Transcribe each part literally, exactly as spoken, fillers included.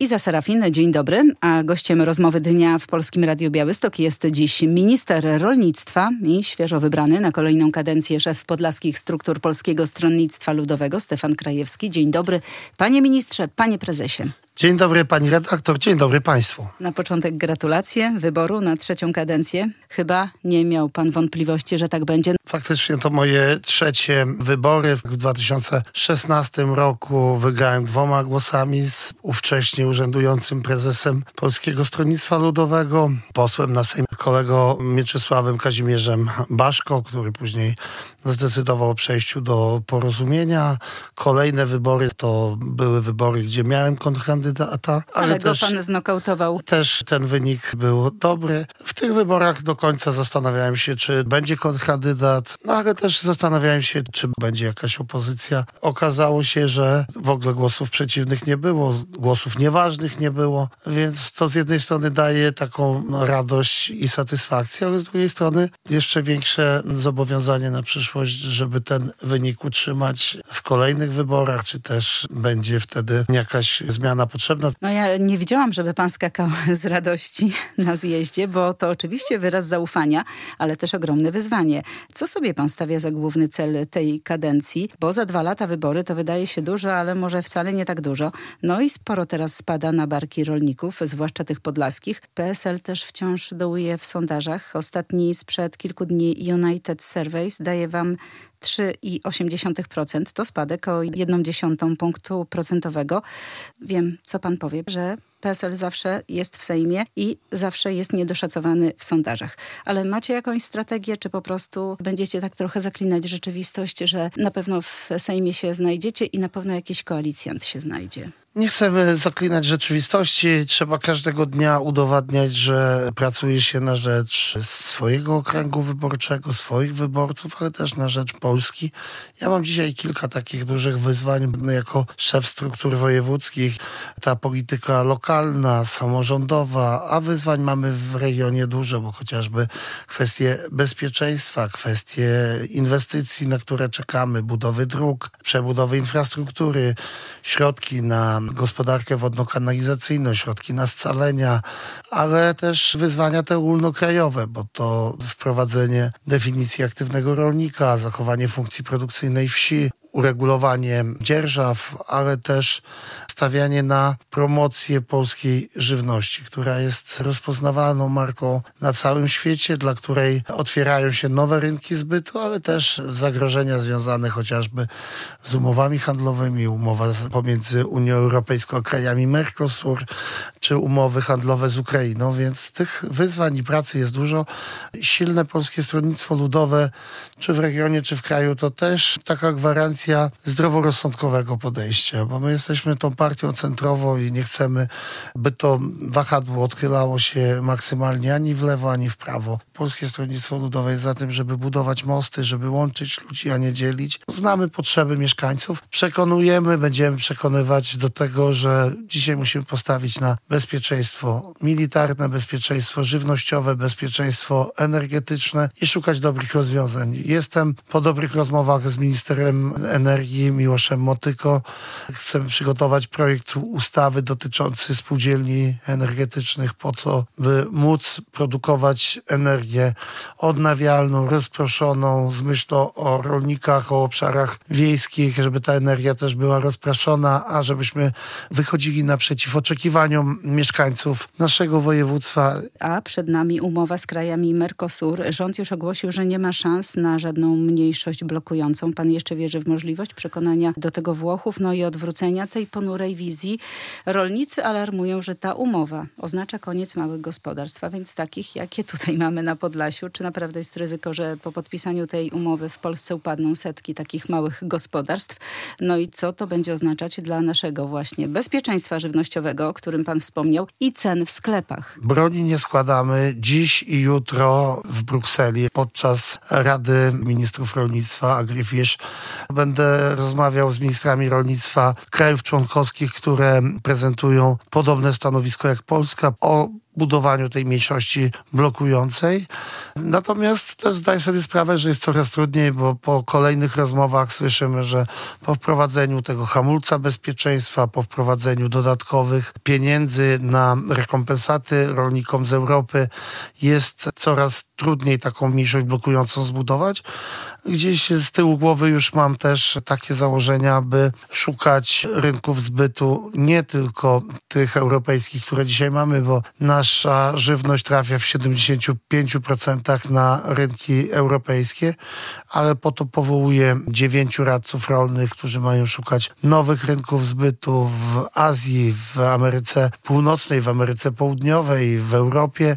Iza Serafin, dzień dobry. A gościem rozmowy dnia w Polskim Radiu Białystok jest dziś minister rolnictwa i świeżo wybrany na kolejną kadencję szef podlaskich struktur Polskiego Stronnictwa Ludowego Stefan Krajewski. Dzień dobry, panie ministrze, panie prezesie. Dzień dobry pani redaktor, dzień dobry państwu. Na początek gratulacje wyboru na trzecią kadencję. Chyba nie miał pan wątpliwości, że tak będzie. Faktycznie to moje trzecie wybory. W dwa tysiące szesnastym roku wygrałem dwoma głosami z ówcześnie urzędującym prezesem Polskiego Stronnictwa Ludowego, posłem na Sejm kolego Mieczysławem Kazimierzem Baszko, który później zdecydował o przejściu do porozumienia. Kolejne wybory to były wybory, gdzie miałem kontrkandydata, ale, ale go też, pan znokautował. Też ten wynik był dobry. W tych wyborach do końca zastanawiałem się, czy będzie kontrkandydat, no ale też zastanawiałem się, czy będzie jakaś opozycja. Okazało się, że w ogóle głosów przeciwnych nie było, głosów nieważnych nie było, więc to z jednej strony daje taką radość i satysfakcję, ale z drugiej strony jeszcze większe zobowiązanie na przyszłość, żeby ten wynik utrzymać w kolejnych wyborach, czy też będzie wtedy jakaś zmiana potrzebna. No ja nie widziałam, żeby pan skakał z radości na zjeździe, bo to oczywiście wyraz zaufania, ale też ogromne wyzwanie. Co sobie pan stawia za główny cel tej kadencji? Bo za dwa lata wybory to wydaje się dużo, ale może wcale nie tak dużo. No i sporo teraz spada na barki rolników, zwłaszcza tych podlaskich. P S L też wciąż dołuje w sondażach. Ostatni sprzed kilku dni United Surveys daje wam trzy przecinek osiem procent. To spadek o jedną dziesiątą punktu procentowego. Wiem, co pan powie, że P S L zawsze jest w Sejmie i zawsze jest niedoszacowany w sondażach. Ale macie jakąś strategię, czy po prostu będziecie tak trochę zaklinać rzeczywistość, że na pewno w Sejmie się znajdziecie i na pewno jakiś koalicjant się znajdzie? Nie chcemy zaklinać rzeczywistości. Trzeba każdego dnia udowadniać, że pracuje się na rzecz swojego okręgu wyborczego, swoich wyborców, ale też na rzecz Polski. Ja mam dzisiaj kilka takich dużych wyzwań jako szef struktur wojewódzkich. Ta polityka lokalna, samorządowa, a wyzwań mamy w regionie dużo, bo chociażby kwestie bezpieczeństwa, kwestie inwestycji, na które czekamy, budowy dróg, przebudowy infrastruktury, środki na gospodarkę wodno-kanalizacyjną, środki na scalenia, ale też wyzwania te ogólnokrajowe, bo to wprowadzenie definicji aktywnego rolnika, zachowanie funkcji produkcyjnej wsi, uregulowanie dzierżaw, ale też stawianie na promocję polskiej żywności, która jest rozpoznawalną marką na całym świecie, dla której otwierają się nowe rynki zbytu, ale też zagrożenia związane chociażby z umowami handlowymi, umowa pomiędzy Unią Europejską a krajami Mercosur, czy umowy handlowe z Ukrainą, więc tych wyzwań i pracy jest dużo. Silne Polskie Stronnictwo Ludowe, czy w regionie, czy w kraju, to też taka gwarancja zdroworozsądkowego podejścia, bo my jesteśmy tą partią centrową i nie chcemy, by to wahadło odchylało się maksymalnie ani w lewo, ani w prawo. Polskie Stronnictwo Ludowe jest za tym, żeby budować mosty, żeby łączyć ludzi, a nie dzielić. Znamy potrzeby mieszkańców, przekonujemy, będziemy przekonywać do tego, że dzisiaj musimy postawić na bezpieczeństwo militarne, bezpieczeństwo żywnościowe, bezpieczeństwo energetyczne i szukać dobrych rozwiązań. Jestem po dobrych rozmowach z ministrem energii Miłoszem Motyko. Chcemy przygotować projekt ustawy dotyczący spółdzielni energetycznych po to, by móc produkować energię odnawialną, rozproszoną, z myślą o rolnikach, o obszarach wiejskich, żeby ta energia też była rozproszona, a żebyśmy wychodzili naprzeciw oczekiwaniom mieszkańców naszego województwa. A przed nami umowa z krajami Mercosur. Rząd już ogłosił, że nie ma szans na żadną mniejszość blokującą. Pan jeszcze wierzy w możliwość przekonania do tego Włochów, no i odwrócenia tej ponurej wizji. Rolnicy alarmują, że ta umowa oznacza koniec małych gospodarstw, a więc takich, jakie tutaj mamy na Podlasiu. Czy naprawdę jest ryzyko, że po podpisaniu tej umowy w Polsce upadną setki takich małych gospodarstw? No i co to będzie oznaczać dla naszego właśnie bezpieczeństwa żywnościowego, o którym pan wspomniał, i cen w sklepach? Broni nie składamy. Dziś i jutro w Brukseli podczas Rady Ministrów Rolnictwa AgriFish będę rozmawiał z ministrami rolnictwa krajów członkowskich, które prezentują podobne stanowisko jak Polska, o budowaniu tej mniejszości blokującej. Natomiast też zdaję sobie sprawę, że jest coraz trudniej, bo po kolejnych rozmowach słyszymy, że po wprowadzeniu tego hamulca bezpieczeństwa, po wprowadzeniu dodatkowych pieniędzy na rekompensaty rolnikom z Europy jest coraz trudniej taką mniejszość blokującą zbudować. Gdzieś z tyłu głowy już mam też takie założenia, by szukać rynków zbytu nie tylko tych europejskich, które dzisiaj mamy, bo nasza żywność trafia w siedemdziesiąt pięć procent na rynki europejskie, ale po to powołuję dziewięciu radców rolnych, którzy mają szukać nowych rynków zbytu w Azji, w Ameryce Północnej, w Ameryce Południowej, w Europie,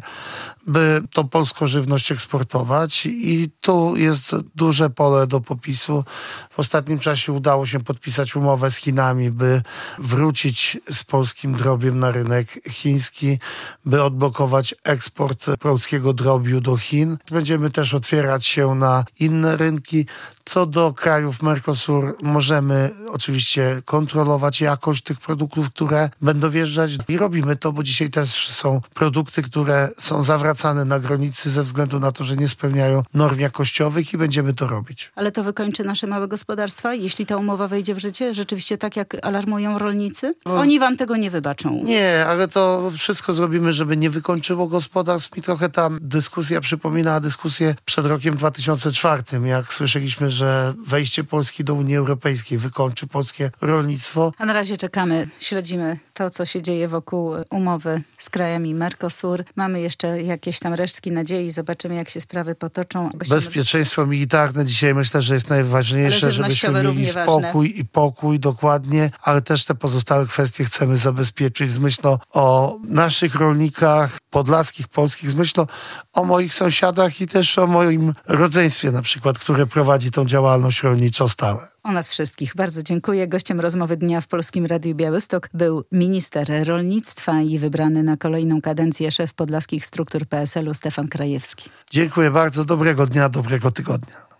by tą polską żywność eksportować i tu jest duże pole do popisu. W ostatnim czasie udało się podpisać umowę z Chinami, by wrócić z polskim drobiem na rynek chiński, by odblokować eksport polskiego drobiu do Chin. Będziemy też otwierać się na inne rynki. Co do krajów Mercosur, możemy oczywiście kontrolować jakość tych produktów, które będą wjeżdżać i robimy to, bo dzisiaj też są produkty, które są zawracane na granicy ze względu na to, że nie spełniają norm jakościowych i będziemy to robić. Ale to wykończy nasze małe gospodarstwa, jeśli ta umowa wejdzie w życie? Rzeczywiście tak, jak alarmują rolnicy? No, oni wam tego nie wybaczą. Nie, ale to wszystko zrobimy, żeby nie wykończyło gospodarstw. Mi trochę ta dyskusja przypomina dyskusję przed rokiem dwa tysiące czwartym, jak słyszeliśmy, że wejście Polski do Unii Europejskiej wykończy polskie rolnictwo. A na razie czekamy, śledzimy to, co się dzieje wokół umowy z krajami Mercosur. Mamy jeszcze jakieś tam resztki nadziei, zobaczymy, jak się sprawy potoczą. Bezpieczeństwo militarne dzisiaj myślę, że jest najważniejsze, żebyśmy mieli spokój ważne. I pokój dokładnie, ale też te pozostałe kwestie chcemy zabezpieczyć z myślą o naszych rolnikach podlaskich, polskich, z myślą o moich sąsiadach i też o moim rodzeństwie na przykład, które prowadzi tą działalność rolniczą stałe. O nas wszystkich. Bardzo dziękuję. Gościem rozmowy dnia w Polskim Radiu Białystok był minister rolnictwa i wybrany na kolejną kadencję szef podlaskich struktur P S L u Stefan Krajewski. Dziękuję bardzo. Dobrego dnia, dobrego tygodnia.